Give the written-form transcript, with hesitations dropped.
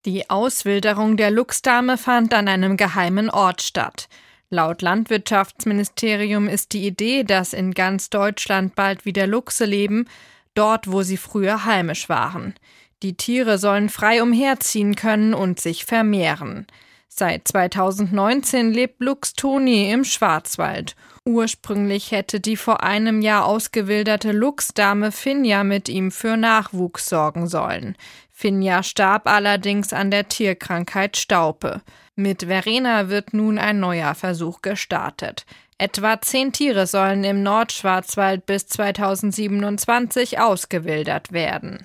Die Auswilderung der Luchsdame fand an einem geheimen Ort statt. Laut Landwirtschaftsministerium ist die Idee, dass in ganz Deutschland bald wieder Luchse leben, dort, wo sie früher heimisch waren. Die Tiere sollen frei umherziehen können und sich vermehren. Seit 2019 lebt Luchs Toni im Schwarzwald. Ursprünglich hätte die vor einem Jahr ausgewilderte Luchsdame Finja mit ihm für Nachwuchs sorgen sollen. Finja starb allerdings an der Tierkrankheit Staupe. Mit Verena wird nun ein neuer Versuch gestartet. Etwa 10 Tiere sollen im Nordschwarzwald bis 2027 ausgewildert werden.